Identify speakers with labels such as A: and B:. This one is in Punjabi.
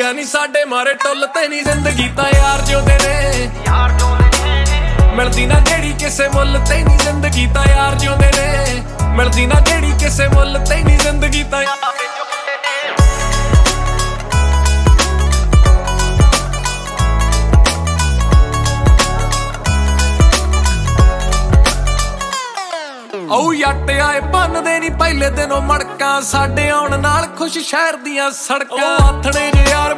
A: ਦੁਨੀਆ ਨਹੀਂ ਸਾਡੇ ਮਾਰੇ ਟੁੱਲ ਤੇ ਨਹੀਂ ਜ਼ਿੰਦਗੀ ਤਾਂ ਯਾਰ ਜਿਉਂਦੇ ਨੇ ਮਿਲਦੀ ਨਾ ਜਿਹੜੀ ਕਿਸੇ ਮੁੱਲ ਤੇ ਨਹੀਂ ਜ਼ਿੰਦਗੀ ਤਾਂ ਯਾਰ ਜਿਉਂਦੇ ਨੇ ਮਿਲਦੀ ਨਾ ਜਿਹੜੀ ਕਿਸੇ ਮੁੱਲ ਤੇ ਨਹੀਂ ਜ਼ਿੰਦਗੀ ਤਾਂ ਓ ਯੱਟ ਆਏ ਬੰਨਦੇ ਨੀ ਪਹਿਲੇ ਦਿਨੋਂ ਮੜਕਾਂ ਸਾਡੇ ਆਉਣ ਨਾਲ ਖੁਸ਼ ਸ਼ਹਿਰ ਦੀਆਂ ਸੜਕਾਂ ਆਥਣੇ ਜੇ ਯਾਰ